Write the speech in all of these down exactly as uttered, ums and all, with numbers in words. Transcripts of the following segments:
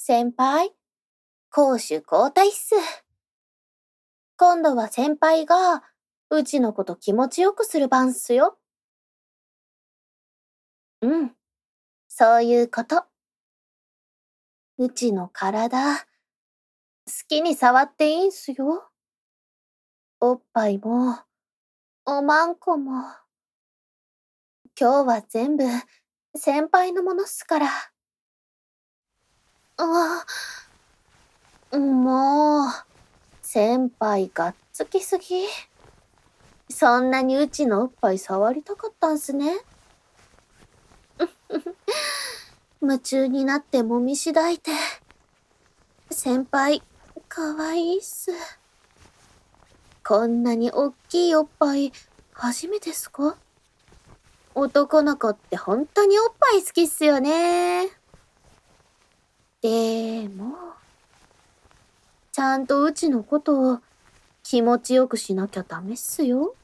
先輩、攻守交代っす。今度は先輩が、うちのこと気持ちよくする番っすよ。うん、そういうこと。うちの体、好きに触っていいんすよ。おっぱいも、おまんこも。今日は全部、先輩のものっすから。ああ、もう、先輩がっつきすぎ。そんなにうちのおっぱい触りたかったんすね。夢中になってもみしだいて。先輩、かわいいっす。こんなにおっきいおっぱい、初めてっすか？男の子ってほんとにおっぱい好きっすよね。でも、ちゃんとうちのことを気持ちよくしなきゃダメっすよ。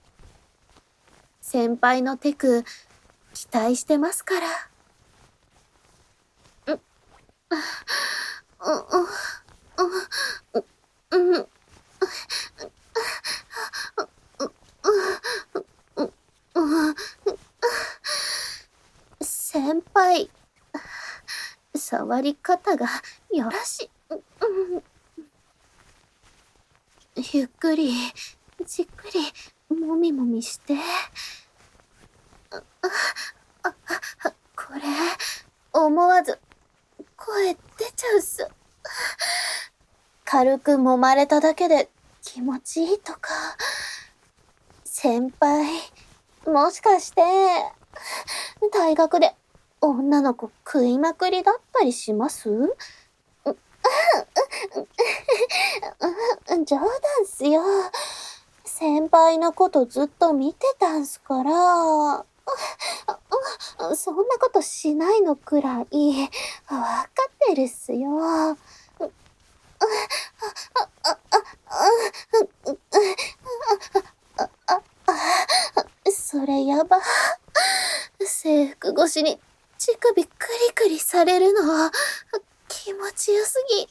先輩のテク、期待してますから。う、う、う、う、う、う、先輩、触り方がよろし、ゆっくり、じっくり、もみもみして。これ、思わず、声出ちゃうっす。軽く揉まれただけで気持ちいいとか。先輩、もしかして、大学で女の子食いまくりだったりします？冗談っすよ。先輩のことずっと見てたんすから。そんなことしないのくらい、わかってるっすよ。それやば。制服越しに乳首クリクリされるの、気持ちよすぎ。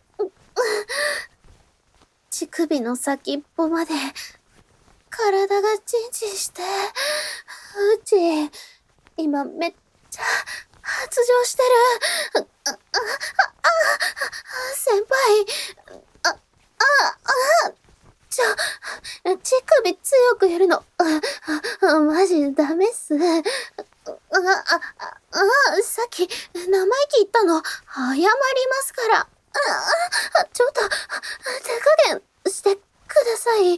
乳首の先っぽまで、体がチンチンして、うち、今めっちゃ発情してる。あ、あ、あ、先輩、あ、あ、あ、ちょ、乳首強くやるの、あ、マジダメっす。あ、あ、あ、さっき生意気言ったの、謝りますから。あ、ちょっと、手加減してください。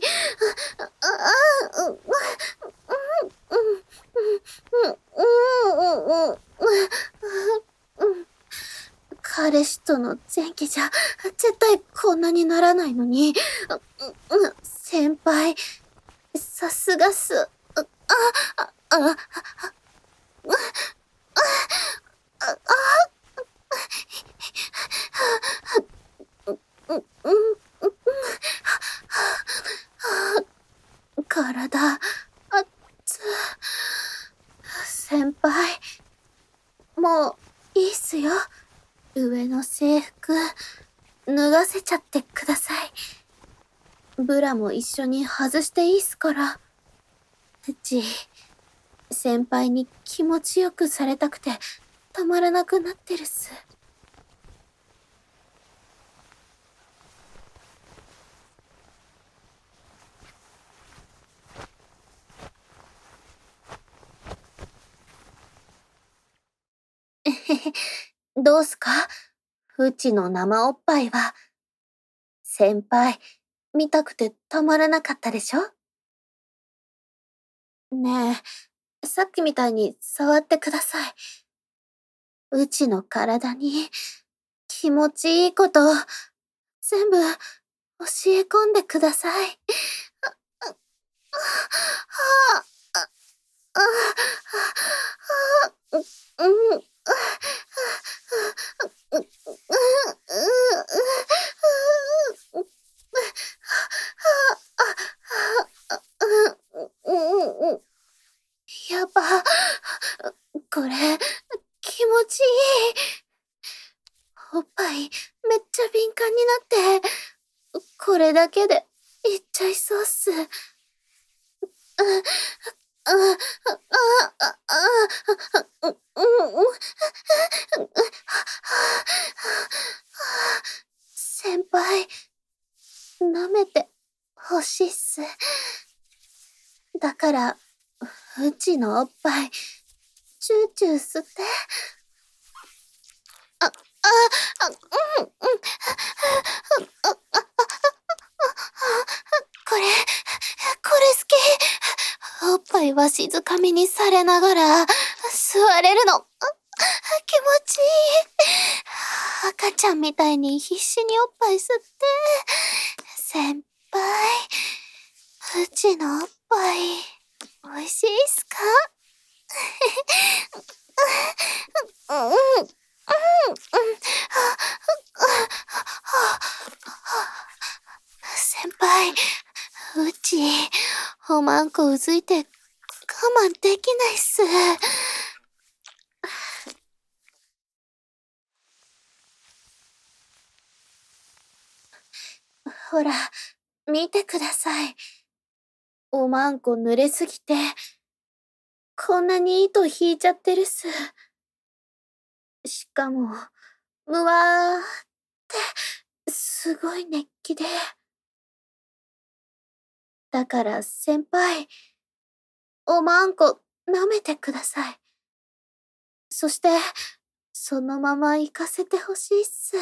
彼氏との前期じゃ絶対こんなにならないのに、先輩、さすがっす。あ、あ、あ、あ、あ、体、あっつ。先輩、もういいっすよ。上の制服、脱がせちゃってください。ブラも一緒に外していいっすから。うち、先輩に気持ちよくされたくて、たまらなくなってるっす。えへへ、どうすか？うちの生おっぱいは。先輩、見たくてたまらなかったでしょ？ねえ、さっきみたいに触ってください。うちの体に気持ちいいこと、全部教え込んでください。やば、これ、気持ちいい。 おっぱいめっちゃ敏感になって、これだけでいっちゃいそうっす。あ、あ、あ、あ、あ、あ、うん、先輩、舐めて欲しいっす。だから、うちのおっぱい、チューチュー吸って。あ、あ、あ、うん、うん。これ、これ好き。おっぱいわしづかみにされながら、座れるの。気持ちいい。赤ちゃんみたいに必死におっぱい吸って。先輩、うちのおっぱい、美味しいっすか？うん、うん、うん、うん。先輩、うち、おまんこうずいて我慢できないっす。ほら、見てください。おまんこ濡れすぎて、こんなに糸引いちゃってるっす。しかも、むわーって、すごい熱気で。だから先輩、おまんこ舐めてください。そして、そのまま行かせてほしいっす。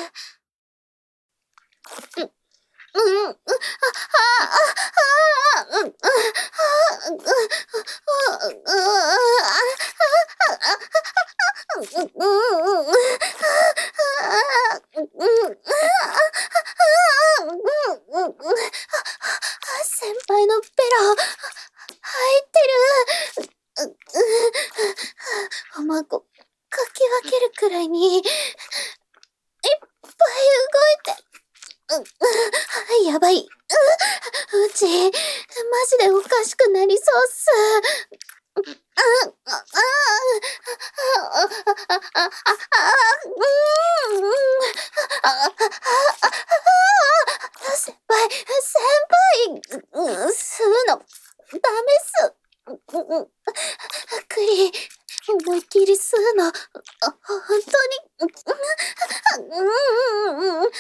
う、うん、うん、あ、あ、あ、あ、うん、うん、あ、うん、うん、先輩のベロ、入ってる。おまんこ、かき分けるくらいに、いっぱい動いて。う、やばい。う、うち、マジでおかしくなりそうっす。あ、あ、あ、あ、あ、あ、あ、あ、うん、あ、先輩、先輩、うん、吸うの、ダメっす。うん、うん、クリ、思いっきり吸うの、あ、本当に、うん、うん、うん、うん、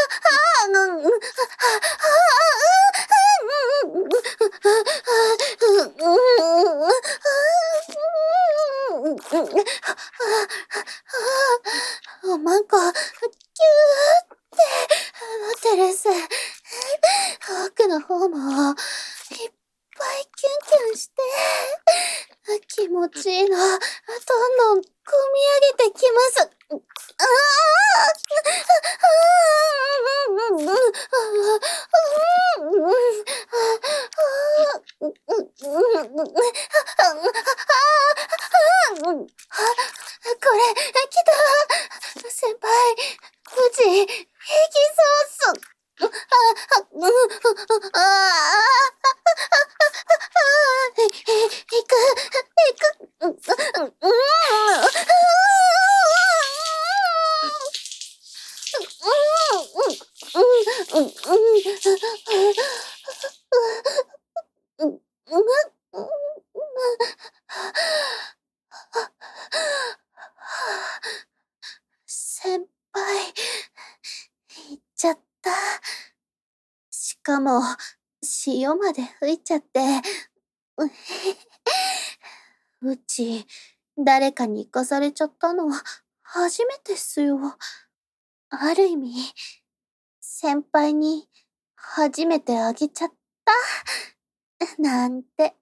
おまんこ、キューってなってるっす。奥の方も、いっぱいキュンキュンして、気持ちいいの、どんどん込み上げてきます。あこれ、来た。先輩、うち、平気そうっす。あ、あ、うん、ああ、い、い、行く、行く、うん、うん、うん、うん、うん、先輩、行っちゃった。しかも、潮まで吹いちゃって、うち、誰かに行かされちゃったのは初めてっすよ。ある意味、先輩に初めてあげちゃった、なんて。